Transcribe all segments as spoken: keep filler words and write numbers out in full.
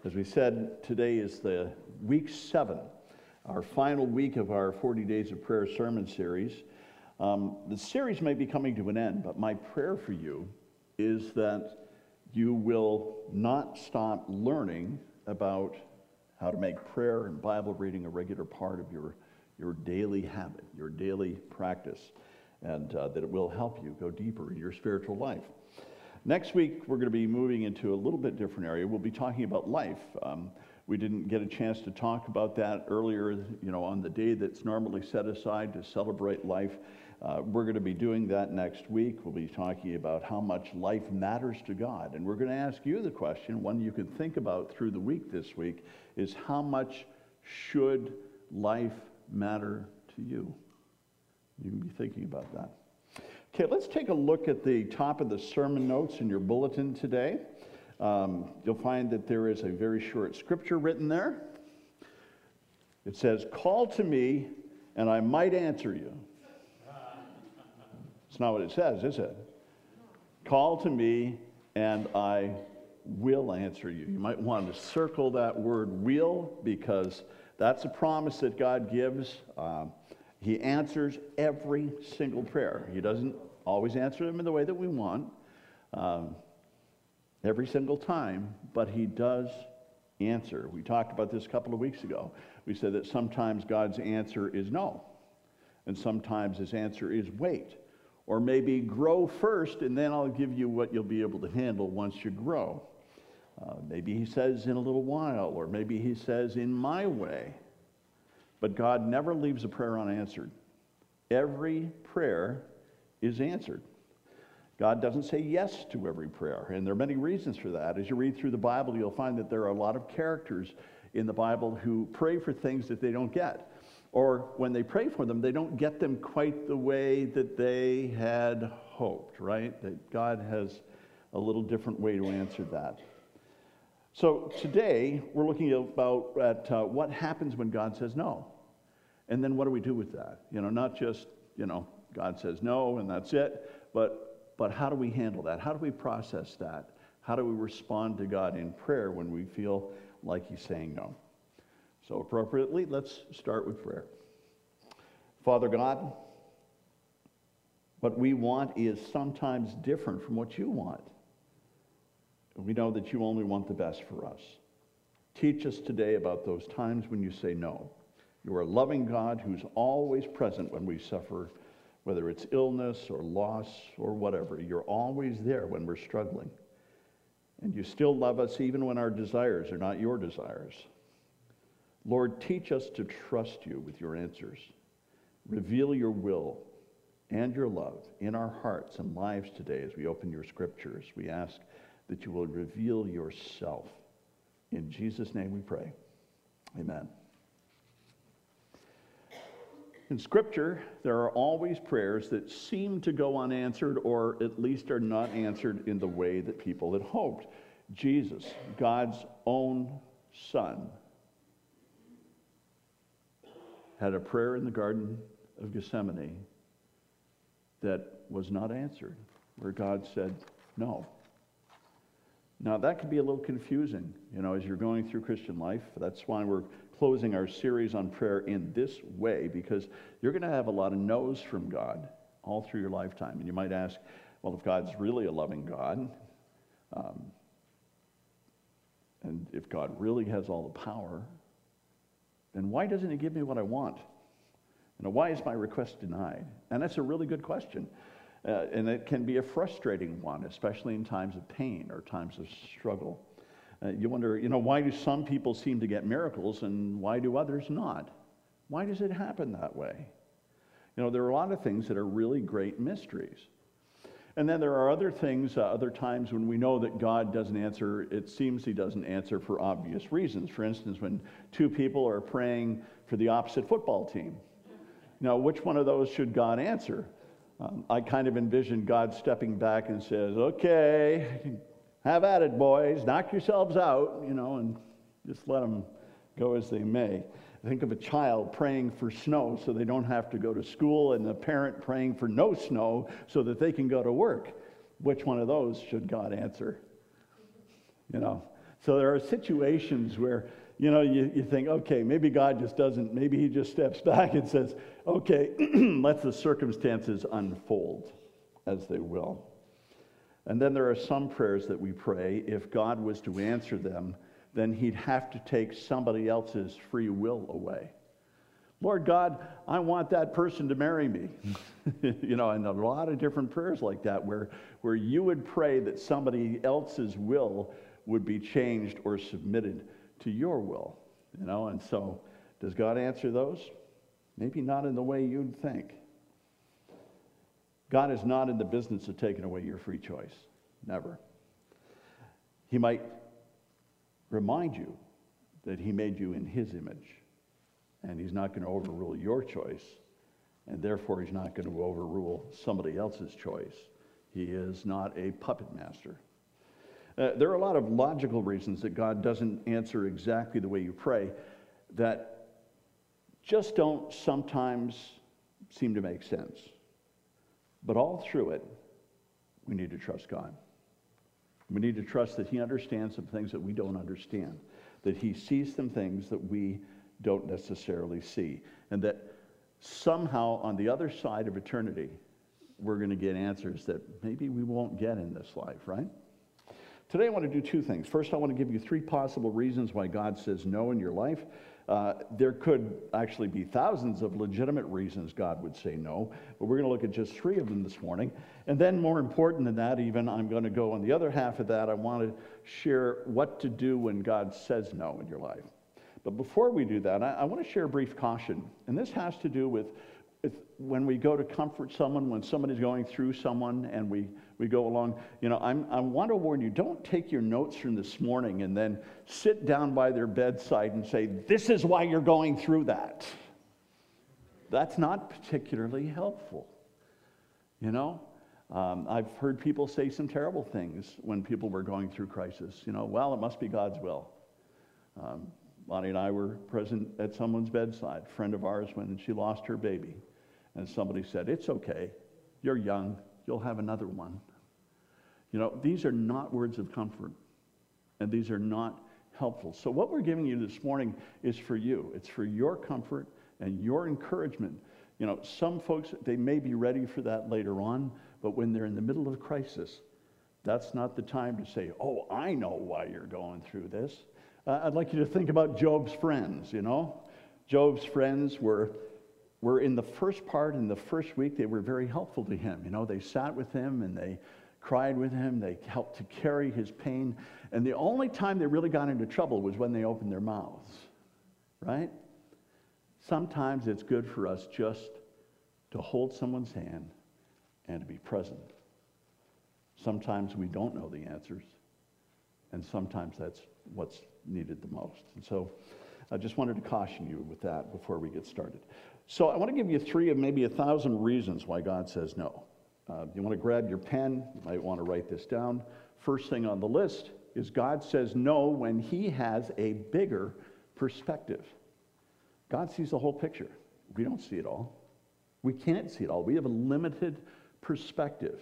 As we said, today is the week seven, our final week of our forty Days of Prayer sermon series. Um, the series may be coming to an end, but my prayer for you is that you will not stop learning about how to make prayer and Bible reading a regular part of your, your daily habit, your daily practice, and uh, that it will help you go deeper in your spiritual life. Next week, we're going to be moving into a little bit different area. We'll be talking about life. Um, we didn't get a chance to talk about that earlier, you know, on the day that's normally set aside to celebrate life. Uh, we're going to be doing that next week. We'll be talking about how much life matters to God. And we're going to ask you the question, one you can think about through the week this week, is how much should life matter to you? You can be thinking about that. Okay, let's take a look at the top of the sermon notes in your bulletin today. Um, you'll find that there is a very short scripture written there. It says, "Call to me, and I might answer you." It's not what it says, is it? Call to me, and I will answer you. You might want to circle that word "will," because that's a promise that God gives. Um, He answers every single prayer. He doesn't always answer them in the way that we want um, every single time, but he does answer. We talked about this a couple of weeks ago. We said that sometimes God's answer is no, and sometimes his answer is wait, or maybe grow first, and then I'll give you what you'll be able to handle once you grow. Uh, maybe he says in a little while, or maybe he says in my way. But God never leaves a prayer unanswered. Every prayer is answered. God doesn't say yes to every prayer, and there are many reasons for that. As you read through the Bible, you'll find that there are a lot of characters in the Bible who pray for things that they don't get. Or when they pray for them, they don't get them quite the way that they had hoped, right? That God has a little different way to answer that. So today, we're looking about at uh, what happens when God says no. And then what do we do with that? You know, not just, you know, God says no and that's it, but, but how do we handle that? How do we process that? How do we respond to God in prayer when we feel like he's saying no? So appropriately, let's start with prayer. Father God, what we want is sometimes different from what you want. We know that you only want the best for us. Teach us today about those times when you say no. You are a loving God who's always present when we suffer, whether it's illness or loss or whatever. You're always there when we're struggling. And you still love us even when our desires are not your desires. Lord, teach us to trust you with your answers. Reveal your will and your love in our hearts and lives today as we open your scriptures. We ask that you will reveal yourself. In Jesus' name we pray. Amen. In Scripture, there are always prayers that seem to go unanswered, or at least are not answered in the way that people had hoped. Jesus, God's own Son, had a prayer in the Garden of Gethsemane that was not answered, where God said no. Now, that can be a little confusing, you know, as you're going through Christian life. That's why we're closing our series on prayer in this way, because you're going to have a lot of no's from God all through your lifetime. And you might ask, well, if God's really a loving God, um, and if God really has all the power, then why doesn't he give me what I want? You know, why is my request denied? And that's a really good question. Uh, and it can be a frustrating one, especially in times of pain or times of struggle. Uh, you wonder, you know, why do some people seem to get miracles and why do others not? Why does it happen that way? You know, there are a lot of things that are really great mysteries. And then there are other things, uh, other times when we know that God doesn't answer, it seems he doesn't answer for obvious reasons. For instance, when two people are praying for the opposite football team. You know, which one of those should God answer? Um, I kind of envision God stepping back and says, okay, have at it, boys. Knock yourselves out, you know, and just let them go as they may. Think of a child praying for snow so they don't have to go to school, and the parent praying for no snow so that they can go to work. Which one of those should God answer? You know, So there are situations where, you know, you, you think, okay, maybe God just doesn't, maybe he just steps back and says, okay, let the circumstances unfold as they will. And then there are some prayers that we pray, if God was to answer them, then he'd have to take somebody else's free will away. Lord God, I want that person to marry me. You know, and a lot of different prayers like that where, where you would pray that somebody else's will would be changed or submitted to your will. You know, and so does God answer those? Maybe not in the way you'd think. God is not in the business of taking away your free choice. Never. He might remind you that he made you in his image, and he's not going to overrule your choice, and therefore he's not going to overrule somebody else's choice. He is not a puppet master. Uh, there are a lot of logical reasons that God doesn't answer exactly the way you pray that just don't sometimes seem to make sense. But all through it, we need to trust God. We need to trust that he understands some things that we don't understand, that he sees some things that we don't necessarily see, and that somehow on the other side of eternity, we're going to get answers that maybe we won't get in this life, right? Today I want to do two things. First, I want to give you three possible reasons why God says no in your life. Uh, there could actually be thousands of legitimate reasons God would say no, but we're going to look at just three of them this morning. And then more important than that even, I'm going to go on the other half of that. I want to share what to do when God says no in your life. But before we do that, I, I want to share a brief caution. And this has to do with, with when we go to comfort someone, when somebody's going through someone and we, we go along. You know, I'm, I want to warn you, don't take your notes from this morning and then sit down by their bedside and say, this is why you're going through that. That's not particularly helpful. You know, um, I've heard people say some terrible things when people were going through crisis. You know, well, it must be God's will. Um, Bonnie and I were present at someone's bedside, a friend of ours, when she lost her baby. And somebody said, it's okay, you're young, you'll have another one. You know, these are not words of comfort, and these are not helpful. So what we're giving you this morning is for you. It's for your comfort and your encouragement. You know, some folks, they may be ready for that later on, but when they're in the middle of a crisis, that's not the time to say, oh, I know why you're going through this. Uh, I'd like you to think about Job's friends, you know. Job's friends were, were in the first part, in the first week, they were very helpful to him. You know, they sat with him and they cried with him. They helped to carry his pain. And the only time they really got into trouble was when they opened their mouths, right? Sometimes it's good for us just to hold someone's hand and to be present. Sometimes we don't know the answers, and sometimes that's what's needed the most. And so I just wanted to caution you with that before we get started. So I want to give you three of maybe a thousand reasons why God says no. Uh, you want to grab your pen, you might want to write this down. First thing on the list is God says no when he has a bigger perspective. God sees the whole picture. We don't see it all. We can't see it all. We have a limited perspective.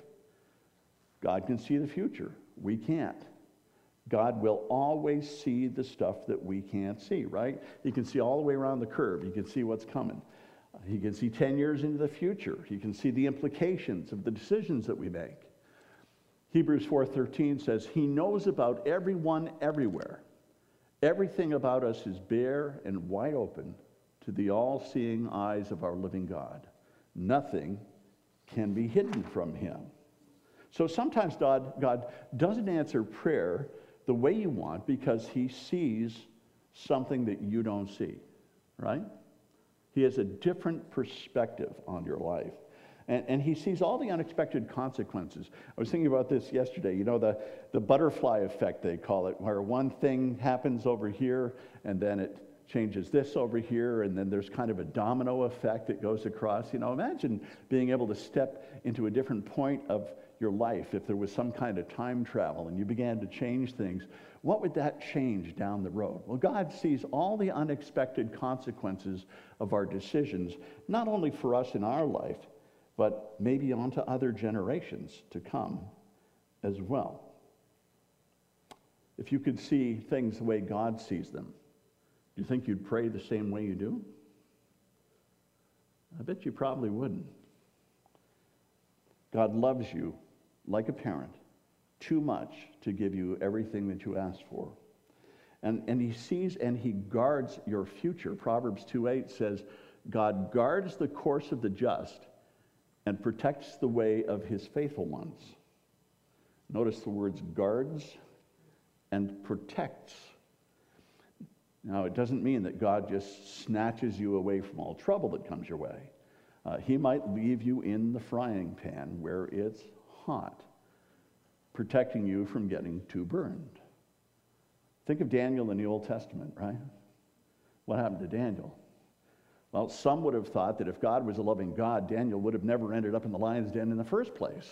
God can see the future. We can't. God will always see the stuff that we can't see, right? He can see all the way around the curve. He can see what's coming. He can see ten years into the future. He can see the implications of the decisions that we make. Hebrews four thirteen says, he knows about everyone everywhere. Everything about us is bare and wide open to the all-seeing eyes of our living God. Nothing can be hidden from him. So sometimes God, God doesn't answer prayer the way you want because he sees something that you don't see, right? He has a different perspective on your life. And, and he sees all the unexpected consequences. I was thinking about this yesterday. You know, the, the butterfly effect, they call it, where one thing happens over here, and then it changes this over here, and then there's kind of a domino effect that goes across. You know, imagine being able to step into a different point of your life if there was some kind of time travel and you began to change things. What would that change down the road? Well, God sees all the unexpected consequences of our decisions, not only for us in our life, but maybe onto other generations to come as well. If you could see things the way God sees them, do you think you'd pray the same way you do? I bet you probably wouldn't. God loves you like a parent too much to give you everything that you ask for. And, and he sees and he guards your future. Proverbs two eight says, God guards the course of the just and protects the way of his faithful ones. Notice the words guards and protects. Now, it doesn't mean that God just snatches you away from all trouble that comes your way. Uh, he might leave you in the frying pan where it's hot, protecting you from getting too burned. Think of Daniel in the Old Testament, right? What happened to Daniel? Well, some would have thought that if God was a loving God, Daniel would have never ended up in the lion's den in the first place.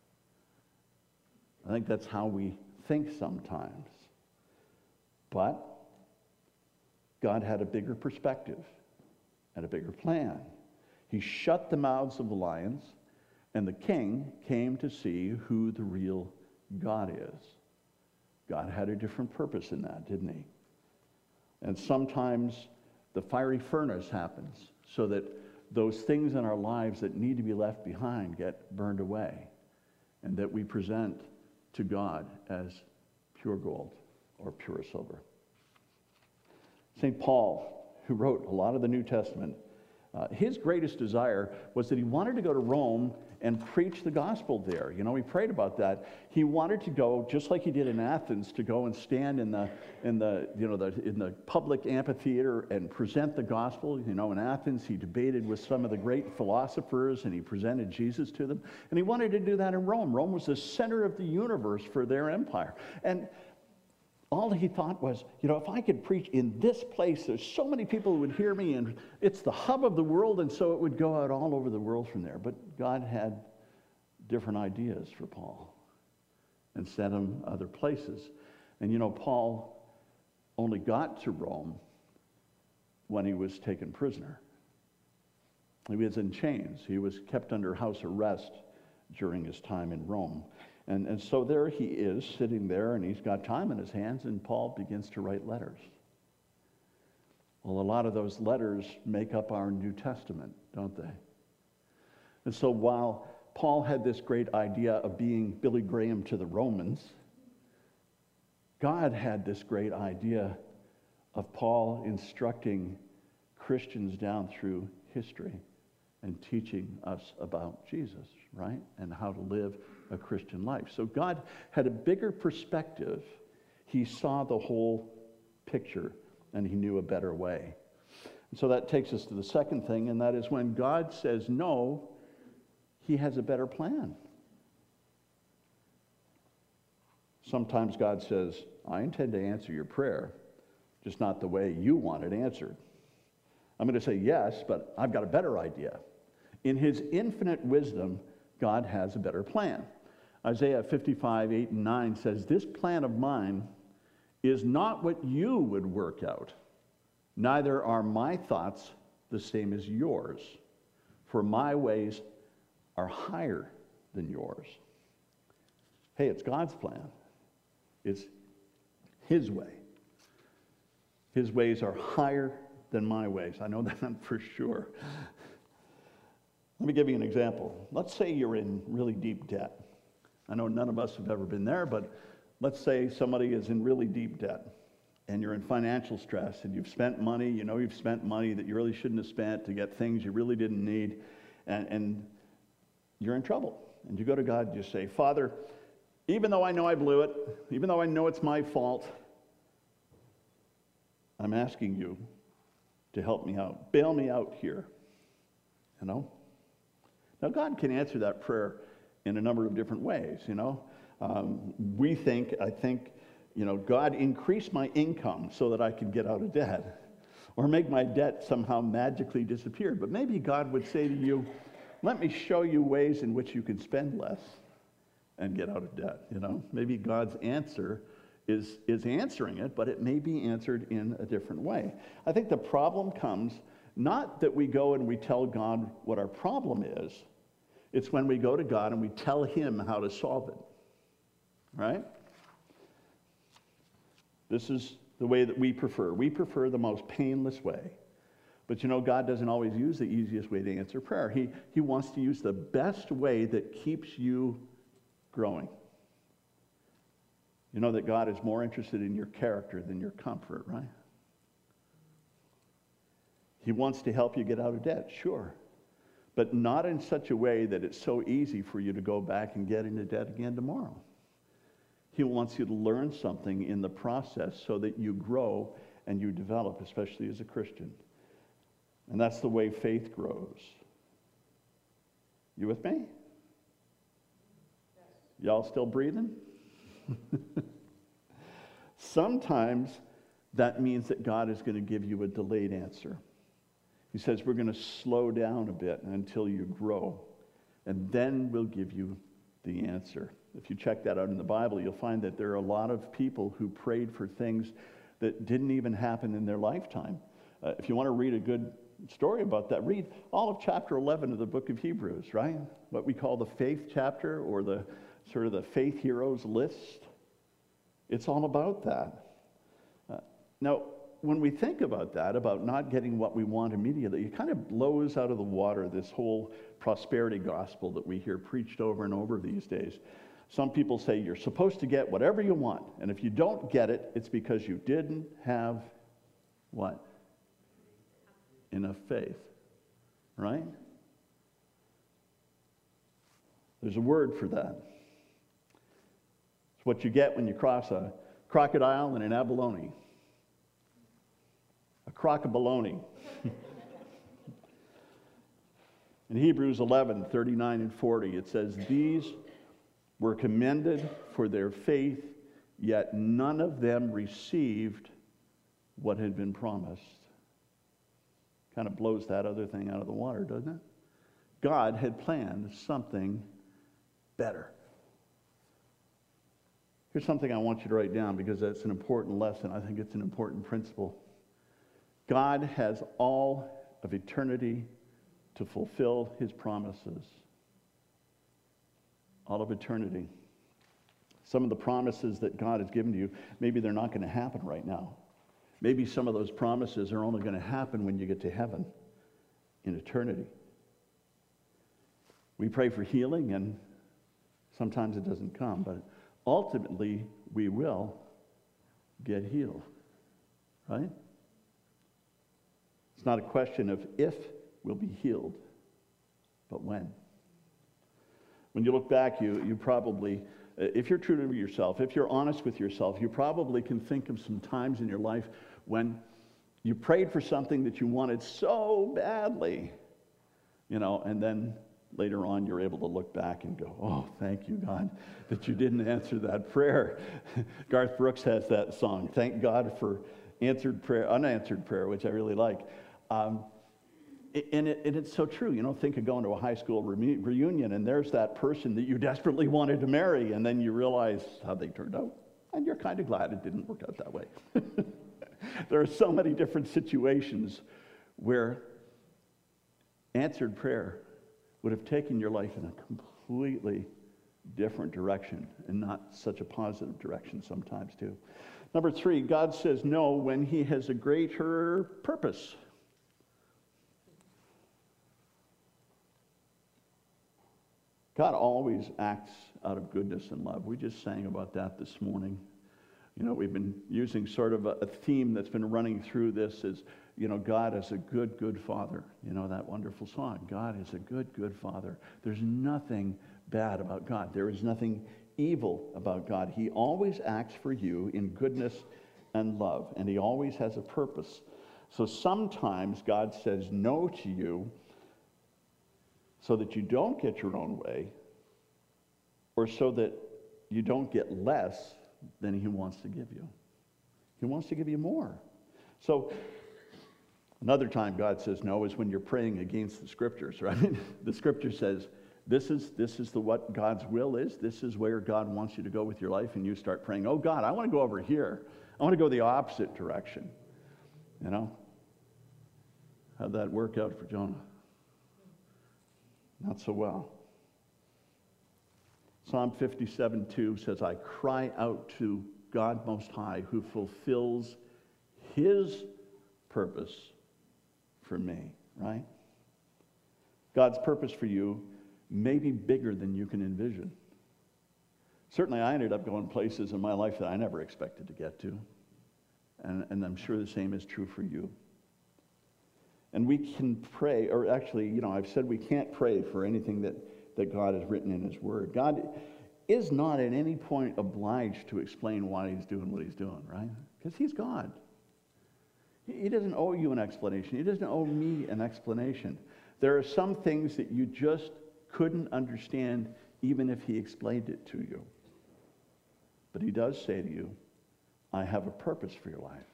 I think that's how we think sometimes. But God had a bigger perspective and a bigger plan. He shut the mouths of the lions, and the king came to see who the real God is. God had a different purpose in that, didn't he? And sometimes the fiery furnace happens so that those things in our lives that need to be left behind get burned away, and that we present to God as pure gold or pure silver. Saint Paul, who wrote a lot of the New Testament, uh, his greatest desire was that he wanted to go to Rome and preach the gospel there. You know, he prayed about that. He wanted to go, just like he did in Athens, to go and stand in the in the you know the in the public amphitheater and present the gospel. You know, in Athens, he debated with some of the great philosophers and he presented Jesus to them. And he wanted to do that in Rome. Rome was the center of the universe for their empire. And all he thought was, you know, if I could preach in this place, there's so many people who would hear me, and it's the hub of the world, and so it would go out all over the world from there. But God had different ideas for Paul and sent him other places. And, you know, Paul only got to Rome when he was taken prisoner. He was in chains. He was kept under house arrest during his time in Rome. And, and so there he is, sitting there, and he's got time in his hands, and Paul begins to write letters. Well, a lot of those letters make up our New Testament, don't they? And so while Paul had this great idea of being Billy Graham to the Romans, God had this great idea of Paul instructing Christians down through history and teaching us about Jesus, right? And how to live a Christian life. So God had a bigger perspective. He saw the whole picture, and he knew a better way. And so that takes us to the second thing, and that is when God says no, he has a better plan. Sometimes God says, I intend to answer your prayer, just not the way you want it answered. I'm going to say yes, but I've got a better idea. In his infinite wisdom, God has a better plan. Isaiah fifty-five, eight and nine says, this plan of mine is not what you would work out. Neither are my thoughts the same as yours. For my ways are higher than yours. Hey, it's God's plan. It's his way. His ways are higher than my ways. I know that for sure. Let me give you an example. Let's say you're in really deep debt. I know none of us have ever been there, but let's say somebody is in really deep debt and you're in financial stress and you've spent money, you know you've spent money that you really shouldn't have spent to get things you really didn't need, and, and you're in trouble. And you go to God and you say, Father, even though I know I blew it, even though I know it's my fault, I'm asking you to help me out. Bail me out here. You know? Now, God can answer that prayer in a number of different ways, you know. Um, we think, I think, you know, God, increase my income so that I can get out of debt, or make my debt somehow magically disappear. But maybe God would say to you, let me show you ways in which you can spend less and get out of debt, you know. Maybe God's answer is, is answering it, but it may be answered in a different way. I think the problem comes not that we go and we tell God what our problem is. It's when we go to God and we tell him how to solve it, right? This is the way that we prefer. We prefer the most painless way. But you know, God doesn't always use the easiest way to answer prayer. He, he wants to use the best way that keeps you growing. You know that God is more interested in your character than your comfort, right? He wants to help you get out of debt, sure. But not in such a way that it's so easy for you to go back and get into debt again tomorrow. He wants you to learn something in the process so that you grow and you develop, especially as a Christian. And that's the way faith grows. You with me? Y'all still breathing? Sometimes that means that God is going to give you a delayed answer. He says, we're going to slow down a bit until you grow, and then we'll give you the answer. If you check that out in the Bible, you'll find that there are a lot of people who prayed for things that didn't even happen in their lifetime. Uh, if you want to read a good story about that, read all of chapter eleven of the book of Hebrews, right? What we call the faith chapter, or the sort of the faith heroes list. It's all about that. Uh, now, when we think about that, about not getting what we want immediately, it kind of blows out of the water this whole prosperity gospel that we hear preached over and over these days. Some people say you're supposed to get whatever you want, and if you don't get it, it's because you didn't have what? Enough faith, right? There's a word for that. It's what you get when you cross a crocodile and an abalone. A crock-a-baloney. In Hebrews eleven, thirty-nine and forty, it says, these were commended for their faith, yet none of them received what had been promised. Kind of blows that other thing out of the water, doesn't it? God had planned something better. Here's something I want you to write down because that's an important lesson. I think it's an important principle. God has all of eternity to fulfill his promises. All of eternity. Some of the promises that God has given to you, maybe they're not going to happen right now. Maybe some of those promises are only going to happen when you get to heaven in eternity. We pray for healing, and sometimes it doesn't come, but ultimately we will get healed, right? It's not a question of if we'll be healed, but when. When you look back, you, you probably, if you're true to yourself, if you're honest with yourself, you probably can think of some times in your life when you prayed for something that you wanted so badly, you know, and then later on you're able to look back and go, oh, thank you, God, that you didn't answer that prayer. Garth Brooks has that song, Thank God for Answered Prayer, Unanswered Prayer, which I really like. Um, And, it, and it's so true. You know, think of going to a high school re- reunion, and there's that person that you desperately wanted to marry, and then you realize how they turned out, and you're kind of glad it didn't work out that way. There are so many different situations where answered prayer would have taken your life in a completely different direction, and not such a positive direction sometimes, too. Number three, God says no when he has a greater purpose. God always acts out of goodness and love. We just sang about that this morning. You know, we've been using sort of a, a theme that's been running through this is, you know, God is a good, good Father. You know, that wonderful song, God is a good, good Father. There's nothing bad about God. There is nothing evil about God. He always acts for you in goodness and love, and he always has a purpose. So sometimes God says no to you so that you don't get your own way, or so that you don't get less than he wants to give you. He wants to give you more. So another time God says no is when you're praying against the scriptures, right? The scripture says, this is, this is the what God's will is. This is where God wants you to go with your life, and you start praying, oh God, I want to go over here. I want to go the opposite direction. You know? How'd that work out for Jonah? Not so well. Psalm fifty-seven two says, I cry out to God Most High, who fulfills his purpose for me, right? God's purpose for you may be bigger than you can envision. Certainly, I ended up going places in my life that I never expected to get to. And, and I'm sure the same is true for you. And we can pray, or actually, you know, I've said we can't pray for anything that, that God has written in his word. God is not at any point obliged to explain why he's doing what he's doing, right? Because he's God. He doesn't owe you an explanation. He doesn't owe me an explanation. There are some things that you just couldn't understand even if he explained it to you. But he does say to you, I have a purpose for your life.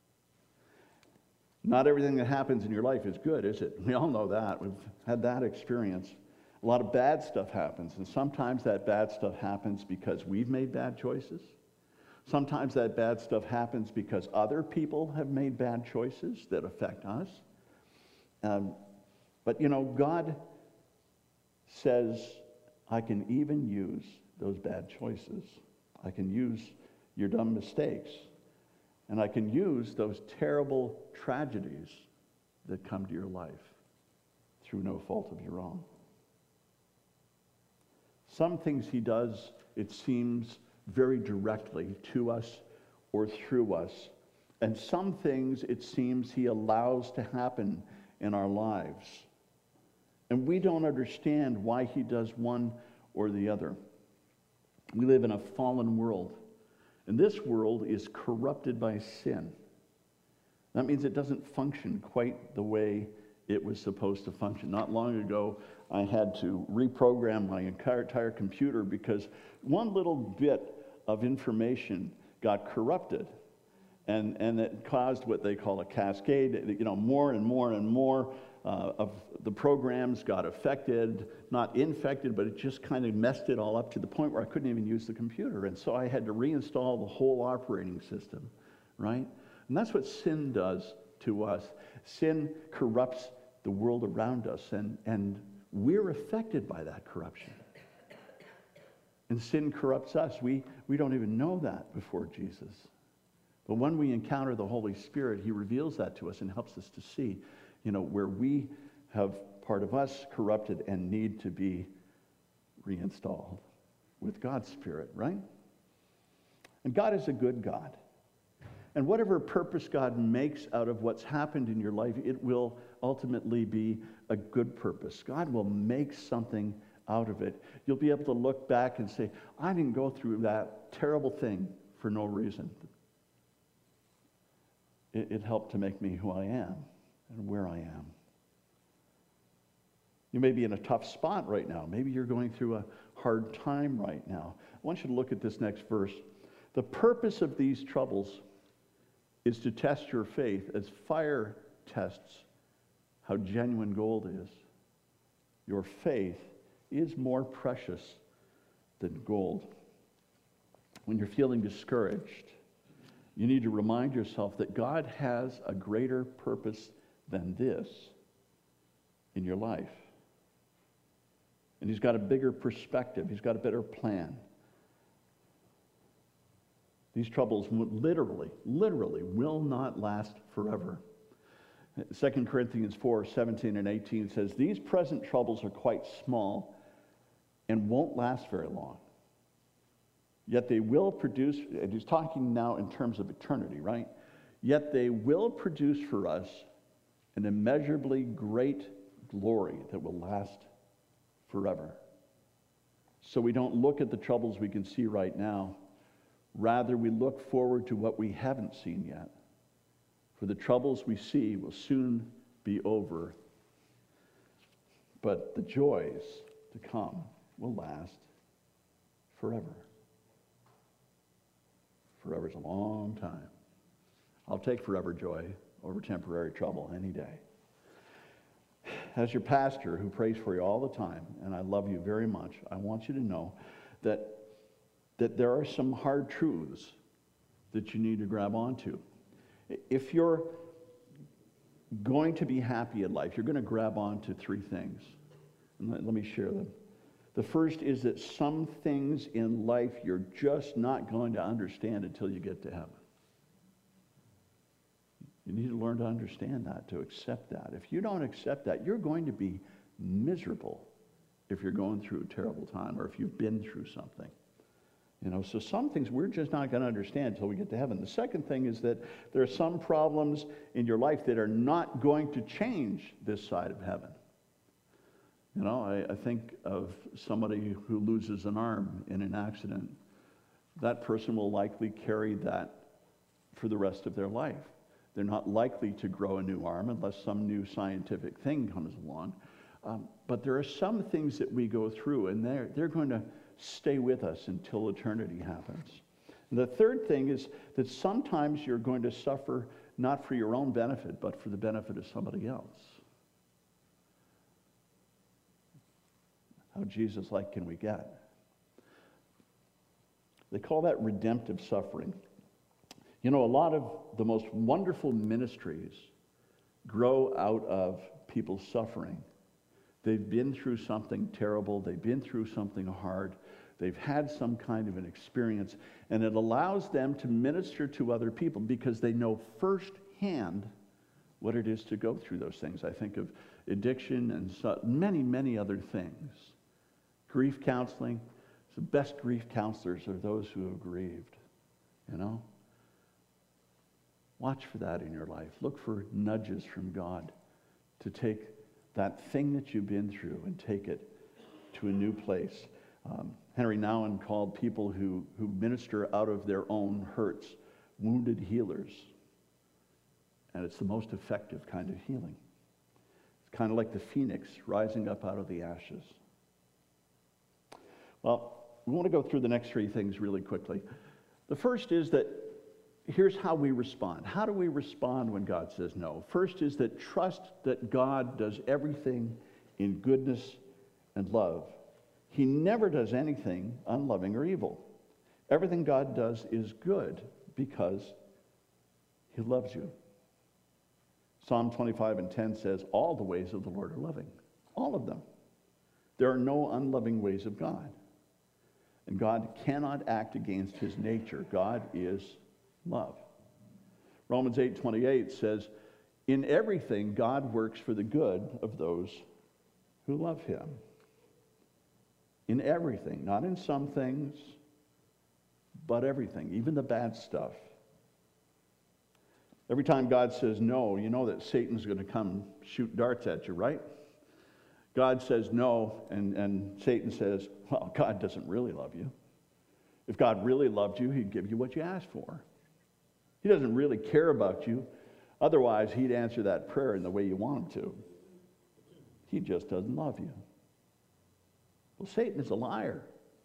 Not everything that happens in your life is good, is it? We all know that. We've had that experience. A lot of bad stuff happens, and sometimes that bad stuff happens because we've made bad choices. Sometimes that bad stuff happens because other people have made bad choices that affect us. Um, but, you know, God says, I can even use those bad choices. I can use your dumb mistakes. And I can use those terrible tragedies that come to your life through no fault of your own. Some things he does, it seems, very directly to us or through us. And some things, it seems, he allows to happen in our lives. And we don't understand why he does one or the other. We live in a fallen world. And this world is corrupted by sin. That means it doesn't function quite the way it was supposed to function. Not long ago, I had to reprogram my entire, entire computer because one little bit of information got corrupted. And, and it caused what they call a cascade. You know, more and more and more uh, of the programs got affected, not infected, but it just kind of messed it all up to the point where I couldn't even use the computer. And so I had to reinstall the whole operating system, right? And that's what sin does to us. Sin corrupts the world around us, and, and we're affected by that corruption. And sin corrupts us. We, we don't even know that before Jesus. But when we encounter the Holy Spirit, he reveals that to us and helps us to see, you know, where we have part of us corrupted and need to be reinstalled with God's Spirit, right? And God is a good God. And whatever purpose God makes out of what's happened in your life, it will ultimately be a good purpose. God will make something out of it. You'll be able to look back and say, I didn't go through that terrible thing for no reason. It, it helped to make me who I am and where I am. You may be in a tough spot right now. Maybe you're going through a hard time right now. I want you to look at this next verse. The purpose of these troubles is to test your faith as fire tests how genuine gold is. Your faith is more precious than gold. When you're feeling discouraged, you need to remind yourself that God has a greater purpose than this in your life. And he's got a bigger perspective. He's got a better plan. These troubles literally, literally will not last forever. Second Corinthians four, seventeen and eighteen says, these present troubles are quite small and won't last very long. Yet they will produce, and he's talking now in terms of eternity, right? Yet they will produce for us an immeasurably great glory that will last forever. So we don't look at the troubles we can see right now. Rather, we look forward to what we haven't seen yet. For the troubles we see will soon be over, but the joys to come will last forever. Forever is a long time. I'll take forever joy over temporary trouble any day. As your pastor who prays for you all the time, and I love you very much, I want you to know that, that there are some hard truths that you need to grab onto. If you're going to be happy in life, you're going to grab onto three things. And let, let me share them. The first is that some things in life you're just not going to understand until you get to heaven. You need to learn to understand that, to accept that. If you don't accept that, you're going to be miserable if you're going through a terrible time or if you've been through something. You know, so some things we're just not going to understand until we get to heaven. The second thing is that there are some problems in your life that are not going to change this side of heaven. You know, I, I think of somebody who loses an arm in an accident. That person will likely carry that for the rest of their life. They're not likely to grow a new arm unless some new scientific thing comes along. Um, but there are some things that we go through, and they're, they're going to stay with us until eternity happens. And the third thing is that sometimes you're going to suffer not for your own benefit, but for the benefit of somebody else. How Jesus-like can we get? They call that redemptive suffering. You know, a lot of the most wonderful ministries grow out of people suffering. They've been through something terrible. They've been through something hard. They've had some kind of an experience, and it allows them to minister to other people because they know firsthand what it is to go through those things. I think of addiction and so, many, many other things. Grief counseling. The best grief counselors are those who have grieved, you know? Watch for that in your life. Look for nudges from God to take that thing that you've been through and take it to a new place. Um, Henry Nouwen called people who, who minister out of their own hurts wounded healers. And it's the most effective kind of healing. It's kind of like the phoenix rising up out of the ashes. Well, we want to go through the next three things really quickly. The first is that here's how we respond. How do we respond when God says no? First is that trust that God does everything in goodness and love. He never does anything unloving or evil. Everything God does is good because he loves you. Psalm twenty-five and ten says, all the ways of the Lord are loving. All of them. There are no unloving ways of God. And God cannot act against his nature. God is love. Romans eight twenty-eight says, in everything God works for the good of those who love him. In everything, not in some things, but everything, even the bad stuff. Every time God says no, you know that Satan's going to come shoot darts at you, right? God says no, and, and Satan says, well, God doesn't really love you. If God really loved you, he'd give you what you asked for. He doesn't really care about you. Otherwise, he'd answer that prayer in the way you want him to. He just doesn't love you. Well, Satan is a liar.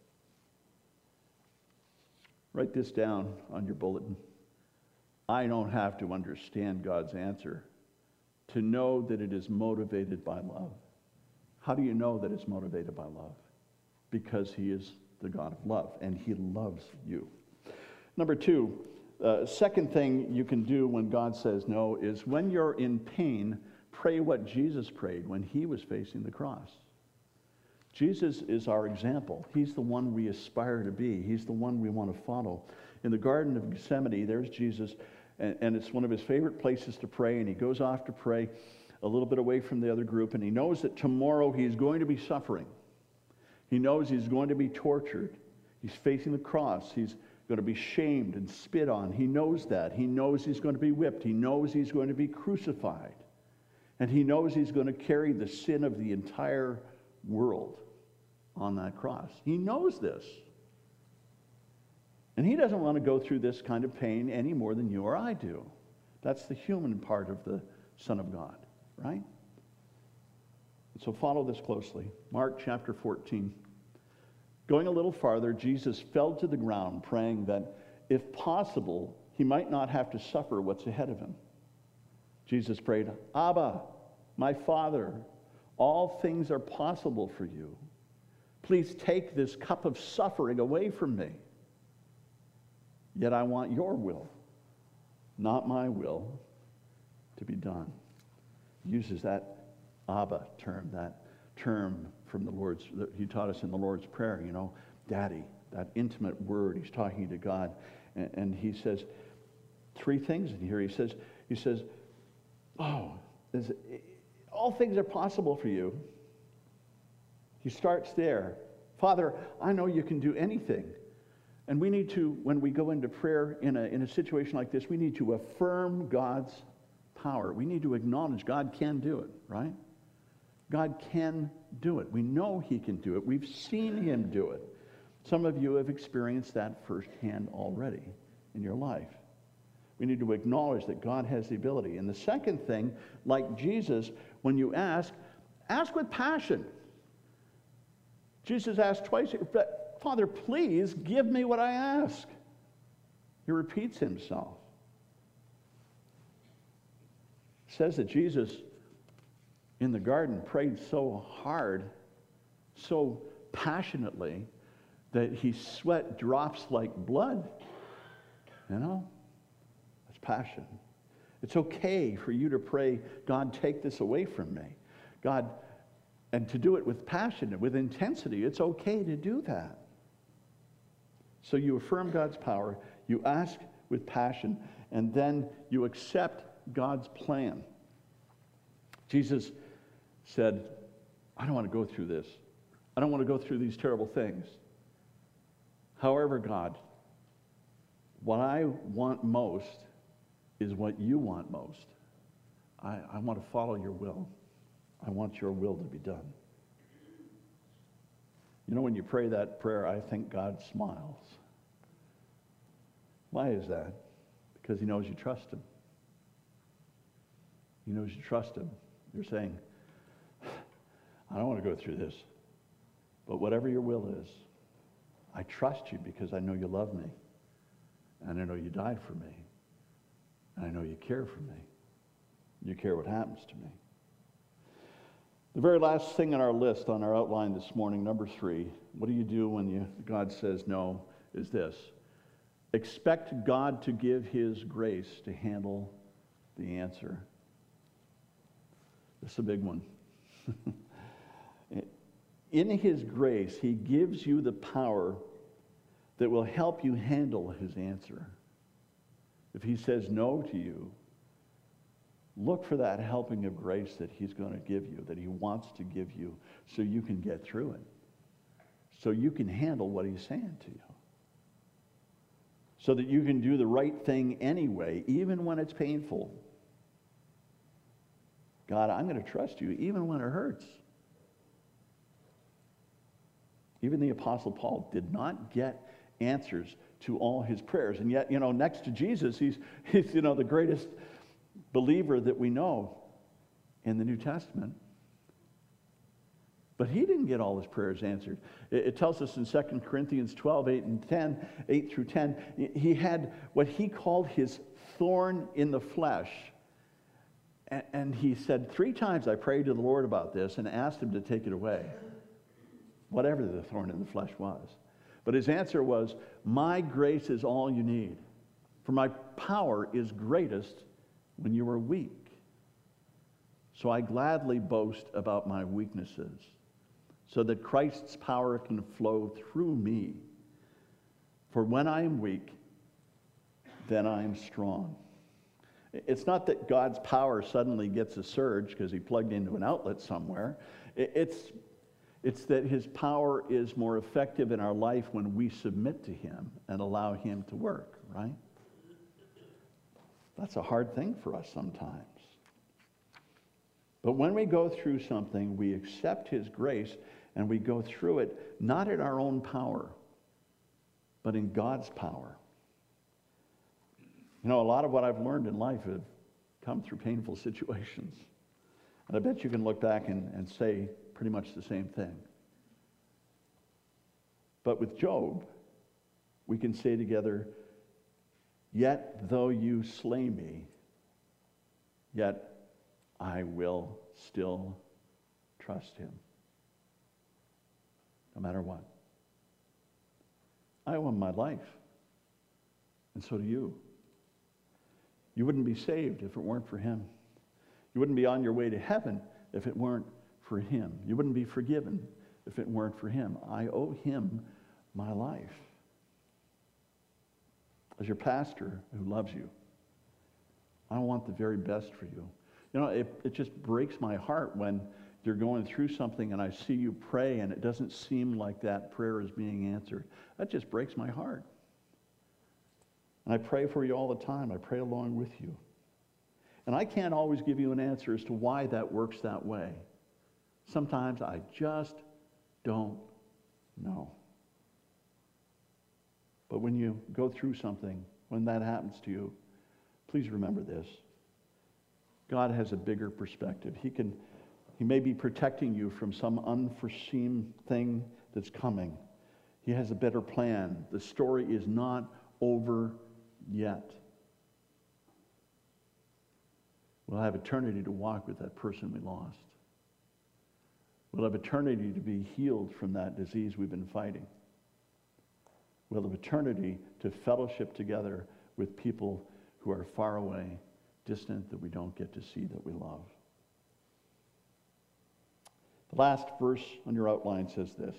Write this down on your bulletin. I don't have to understand God's answer to know that it is motivated by love. How do you know that it's motivated by love? Because he is the God of love, and he loves you. Number two, uh, second thing you can do when God says no is when you're in pain, pray what Jesus prayed when he was facing the cross. Jesus is our example. He's the one we aspire to be. He's the one we want to follow. In the Garden of Gethsemane, there's Jesus, and, and it's one of his favorite places to pray, and he goes off to pray a little bit away from the other group, and he knows that tomorrow he's going to be suffering. He knows he's going to be tortured. He's facing the cross. He's going to be shamed and spit on. He knows that. He knows he's going to be whipped. He knows he's going to be crucified. And he knows he's going to carry the sin of the entire world on that cross. He knows this. And he doesn't want to go through this kind of pain any more than you or I do. That's the human part of the Son of God, right? So follow this closely. Mark chapter fourteen. Going a little farther, Jesus fell to the ground, praying that, if possible, he might not have to suffer what's ahead of him. Jesus prayed, Abba, my Father, all things are possible for you. Please take this cup of suffering away from me. Yet I want your will, not my will, to be done. He uses that Abba term, that term from the Lord's, that he taught us in the Lord's Prayer, you know, Daddy, that intimate word. He's talking to God. And, and he says three things in here. He says, he says, oh, is, all things are possible for you. He starts there. Father, I know you can do anything. And we need to, when we go into prayer in a, in a situation like this, we need to affirm God's power. We need to acknowledge God can do it, right? God can do it. We know he can do it. We've seen him do it. Some of you have experienced that firsthand already in your life. We need to acknowledge that God has the ability. And the second thing, like Jesus, when you ask, ask with passion. Jesus asked twice, Father, please give me what I ask. He repeats himself. It says that Jesus in the garden prayed so hard, so passionately, that he sweat drops like blood. You know? That's passion. It's okay for you to pray, God, take this away from me. God, and to do it with passion, with intensity. It's okay to do that. So you affirm God's power, you ask with passion, and then you accept God's plan. Jesus said, I don't want to go through this. I don't want to go through these terrible things. However, God, what I want most is what you want most. I, I want to follow your will. I want your will to be done. You know, when you pray that prayer, I think God smiles. Why is that? Because he knows you trust him. He knows you trust him. You're saying, I don't want to go through this, but whatever your will is, I trust you because I know you love me, and I know you died for me, and I know you care for me. You care what happens to me. The very last thing on our list, on our outline this morning, number three, what do you do when you, God says no, is this. Expect God to give his grace to handle the answer. This is a big one. In his grace, he gives you the power that will help you handle his answer. If he says no to you, look for that helping of grace that he's going to give you, that he wants to give you, so you can get through it, so you can handle what he's saying to you, so that you can do the right thing anyway, even when it's painful. God, I'm going to trust you even when it hurts. Even the Apostle Paul did not get answers to all his prayers. And yet, you know, next to Jesus, he's, he's you know, the greatest believer that we know in the New Testament. But he didn't get all his prayers answered. It, it tells us in Second Corinthians twelve, eight and ten, eight through ten, he had what he called his thorn in the flesh. And, and he said, three times I prayed to the Lord about this and asked him to take it away. Whatever the thorn in the flesh was. But his answer was, my grace is all you need. For my power is greatest when you are weak. So I gladly boast about my weaknesses, so that Christ's power can flow through me. For when I am weak, then I am strong. It's not that God's power suddenly gets a surge because he plugged into an outlet somewhere. It's It's that his power is more effective in our life when we submit to him and allow him to work, right? That's a hard thing for us sometimes. But when we go through something, we accept his grace and we go through it not in our own power, but in God's power. You know, a lot of what I've learned in life have come through painful situations. And I bet you can look back and, and say pretty much the same thing. But with Job, we can say together, yet though you slay me, yet I will still trust him. No matter what. I owe him my life. And so do you. You wouldn't be saved if it weren't for him. You wouldn't be on your way to heaven if it weren't for him. You wouldn't be forgiven if it weren't for him. I owe him my life. As your pastor who loves you, I want the very best for you. You know, it, it just breaks my heart when you're going through something and I see you pray and it doesn't seem like that prayer is being answered. That just breaks my heart. And I pray for you all the time. I pray along with you. And I can't always give you an answer as to why that works that way. Sometimes I just don't know. But when you go through something, when that happens to you, please remember this. God has a bigger perspective. He can, he may be protecting you from some unforeseen thing that's coming. He has a better plan. The story is not over yet. We'll have eternity to walk with that person we lost. We'll have eternity to be healed from that disease we've been fighting. We'll have eternity to fellowship together with people who are far away, distant, that we don't get to see, that we love. The last verse on your outline says this.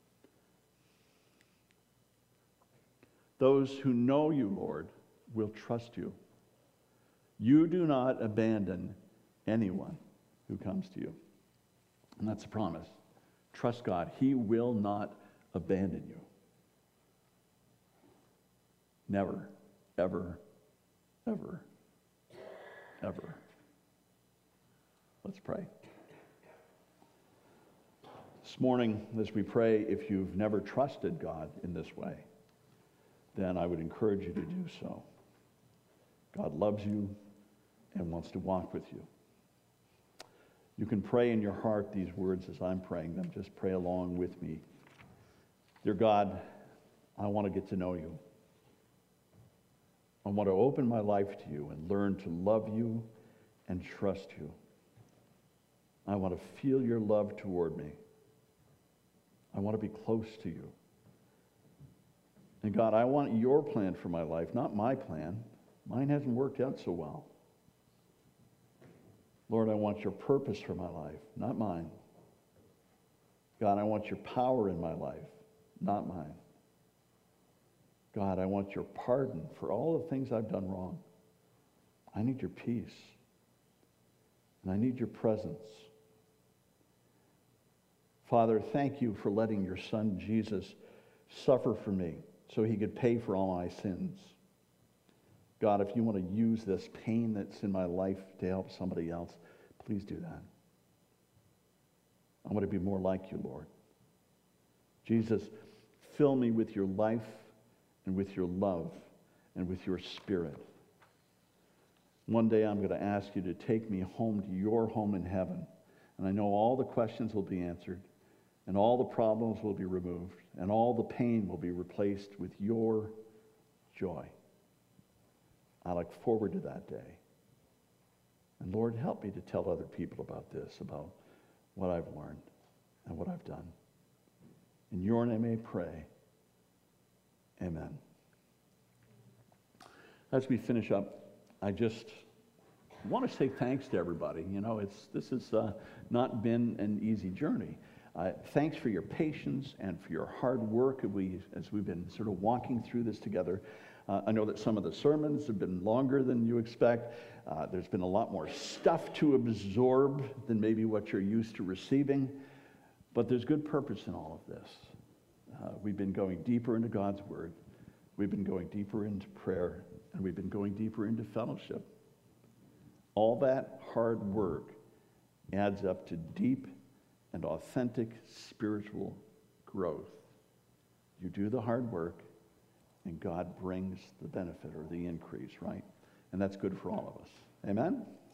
Those who know you, Lord, will trust you. You do not abandon anyone who comes to you. And that's a promise. Trust God. He will not abandon you. Never, ever, ever, ever. Let's pray. This morning, as we pray, if you've never trusted God in this way, then I would encourage you to do so. God loves you and wants to walk with you. You can pray in your heart these words as I'm praying them. Just pray along with me. Dear God, I want to get to know you. I want to open my life to you and learn to love you and trust you. I want to feel your love toward me. I want to be close to you. And God, I want your plan for my life, not my plan. Mine hasn't worked out so well. Lord, I want your purpose for my life, not mine. God, I want your power in my life, not mine. God, I want your pardon for all the things I've done wrong. I need your peace. And I need your presence. Father, thank you for letting your son Jesus suffer for me so he could pay for all my sins. God, if you want to use this pain that's in my life to help somebody else, please do that. I want to be more like you, Lord. Jesus, fill me with your life and with your love and with your spirit. One day I'm going to ask you to take me home to your home in heaven. And I know all the questions will be answered, and all the problems will be removed, and all the pain will be replaced with your joy. I look forward to that day. And Lord, help me to tell other people about this, about what I've learned and what I've done. In your name I pray. Amen. As we finish up, I just want to say thanks to everybody. You know, it's this has uh, not been an easy journey. Uh, thanks for your patience and for your hard work as, we, as we've been sort of walking through this together. Uh, I know that some of the sermons have been longer than you expect. Uh, there's been a lot more stuff to absorb than maybe what you're used to receiving. But there's good purpose in all of this. Uh, we've been going deeper into God's Word. We've been going deeper into prayer. And we've been going deeper into fellowship. All that hard work adds up to deep and authentic spiritual growth. You do the hard work, and God brings the benefit or the increase, right? And that's good for all of us. Amen?